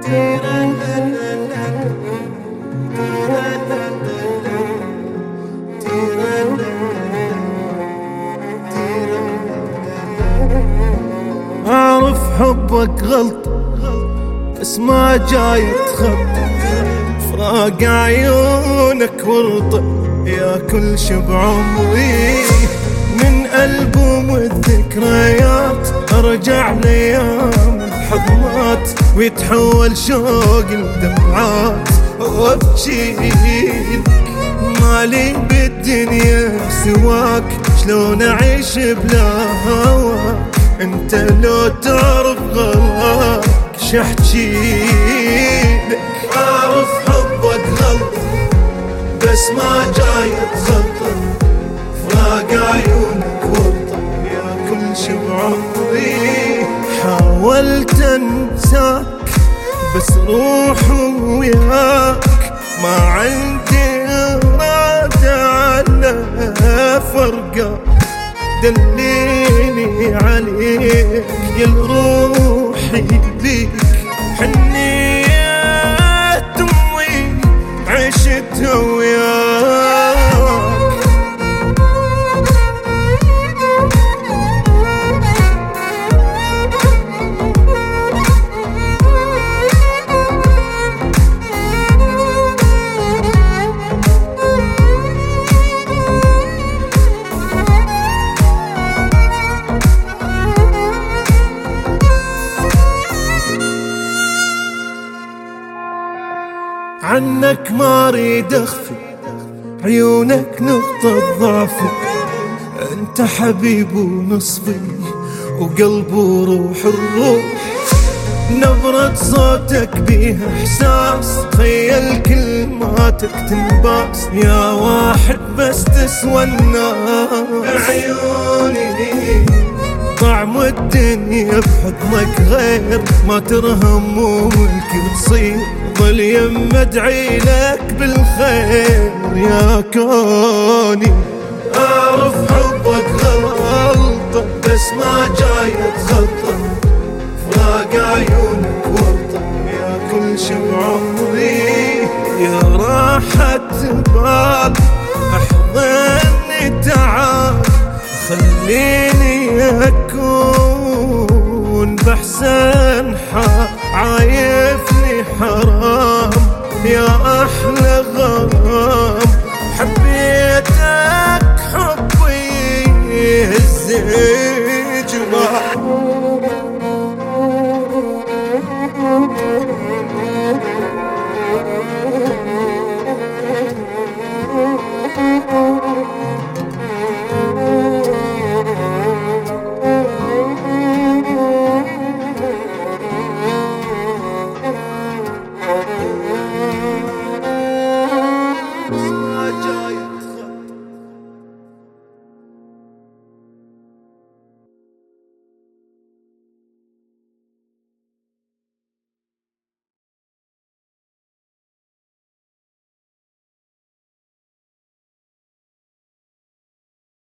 أعرف حبك غلط بس ما جاي تخطى، فراق عيونك ورطة يا كل شب عمري. من ألبوم الذكريات أرجع لأيام الحضنات، ويتحول شوق الدمعات وابجيلك. مالي بالدنيا سواك، شلون أعيش بلا هواك؟ انت لو تعرف غلاك شحجيلك. أعرف حبك غلط بس ما جاي تخطى، فراق عيونك ورطة يا كل شب عمري. حاولت انساك بس روح وياك، ما عندي إرادة على فرقة. دليني عليك يا روحي ليك، حنيت أمي عشتها وياك. عنك ما اريد اخفي، عيونك نقطة ضعفي. انت حبيب ونصفي وقلب وروح الروح. نبرة صوتك بيها احساس، تخيل كلماتك تنباس. يا واحد بس تسوى الناس. عيوني طعم الدنيا بحضنك غير، ما ترهم وملك تصير. ظل يم ادعي لك بالخير يا كوني. أعرف حبك غلطة بس ما جاي تخطى، فراق عيونك ورطة يا كل شب عمري. يا راحة بال احضني تعال، خليني أكون بحسن حال. عايفني حرام يا أحلى غرام، حبيتك حبي الزين.